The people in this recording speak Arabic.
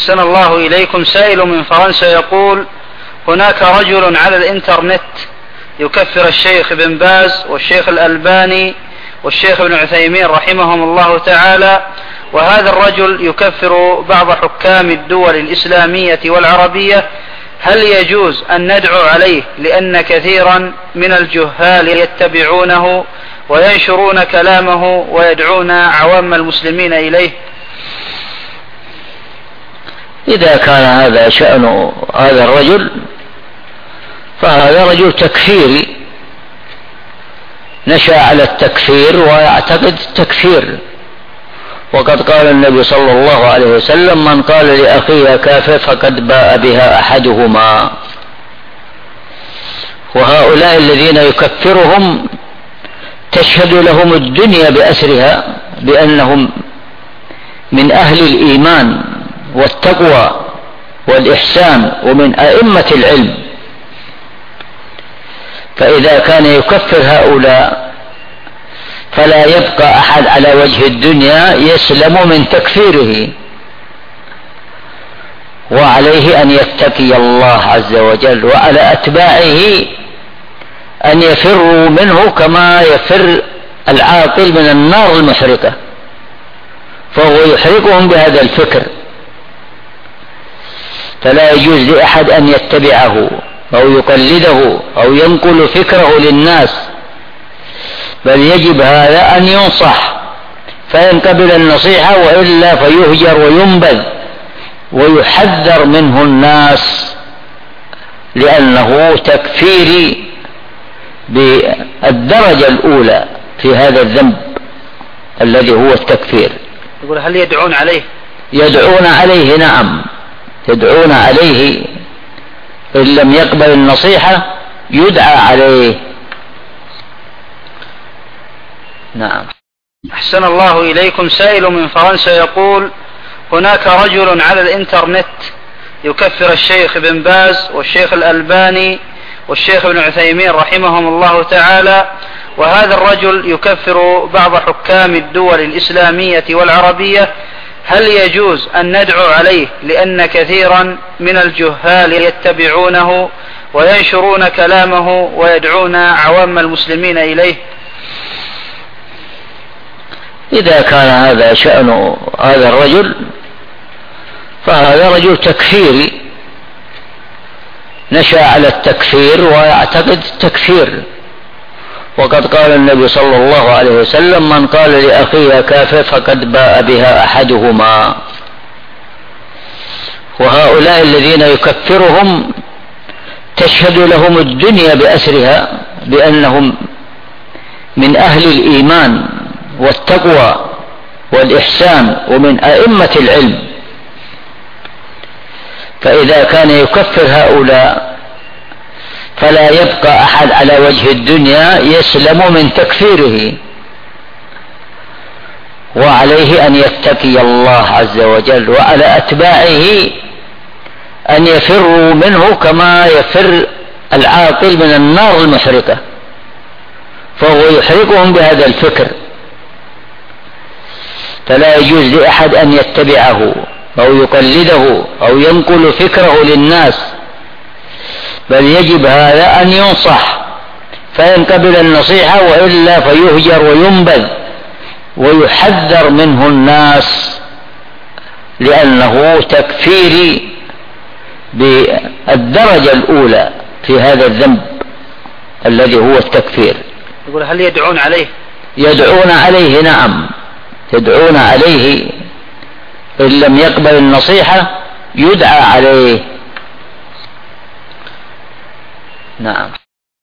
أحسن الله إليكم. سائل من فرنسا يقول: هناك رجل على الإنترنت يكفر الشيخ بن باز والشيخ الألباني والشيخ ابن عثيمين رحمهم الله تعالى، وهذا الرجل يكفر بعض حكام الدول الإسلامية والعربية، هل يجوز أن ندعو عليه؟ لأن كثيرا من الجهال يتبعونه وينشرون كلامه ويدعون عوام المسلمين إليه. إذا كان هذا شأن هذا الرجل فهذا رجل تكفيري، نشأ على التكفير ويعتقد التكفير، وقد قال النبي صلى الله عليه وسلم: من قال لأخيه كافر فقد باء بها أحدهما. وهؤلاء الذين يكفرهم تشهد لهم الدنيا بأسرها بأنهم من أهل الإيمان والتقوى والإحسان ومن أئمة العلم، فإذا كان يكفر هؤلاء فلا يبقى أحد على وجه الدنيا يسلم من تكفيره، وعليه أن يتقي الله عز وجل، وعلى أتباعه أن يفروا منه كما يفر العاقل من النار المحرقة، فهو يحرقهم بهذا الفكر. فلا يجوز لأحد أن يتبعه أو يقلده أو ينقل فكره للناس، بل يجب هذا أن ينصح فإن قبل النصيحة، وإلا فيهجر وينبذ ويحذر منه الناس، لأنه تكفيري بالدرجة الأولى في هذا الذنب الذي هو التكفير. يقول: هل يدعون عليه؟ يدعون عليه، نعم، يدعون عليه، إن لم يقبل النصيحة يدعى عليه. نعم. أحسن الله إليكم. سائل من فرنسا يقول: هناك رجل على الإنترنت يكفر الشيخ بن باز والشيخ الألباني والشيخ ابن عثيمين رحمهم الله تعالى، وهذا الرجل يكفر بعض حكام الدول الإسلامية والعربية، هل يجوز أن ندعو عليه؟ لأن كثيرا من الجهال يتبعونه وينشرون كلامه ويدعون عوام المسلمين إليه. إذا كان هذا شأن هذا الرجل فهذا رجل تكفيري، نشأ على التكفير ويعتقد التكفير، وقد قال النبي صلى الله عليه وسلم: من قال لأخيه كافر فقد باء بها أحدهما. وهؤلاء الذين يكفرهم تشهد لهم الدنيا بأسرها بأنهم من أهل الإيمان والتقوى والإحسان ومن أئمة العلم، فإذا كان يكفر هؤلاء فلا يبقى أحد على وجه الدنيا يسلم من تكفيره، وعليه أن يتقي الله عز وجل، وعلى أتباعه أن يفروا منه كما يفر العاقل من النار المحرقة، فهو يحرقهم بهذا الفكر. فلا يجوز لأحد أن يتبعه أو يقلده أو ينقل فكره للناس، بل يجب هذا أن ينصح فإن قبل النصيحة، وإلا فيهجر وينبذ ويحذر منه الناس، لأنه تكفيري بالدرجة الأولى في هذا الذنب الذي هو التكفير. يقول: هل يدعون عليه؟ يدعون عليه، نعم، يدعون عليه، إن لم يقبل النصيحة يدعى عليه. نعم.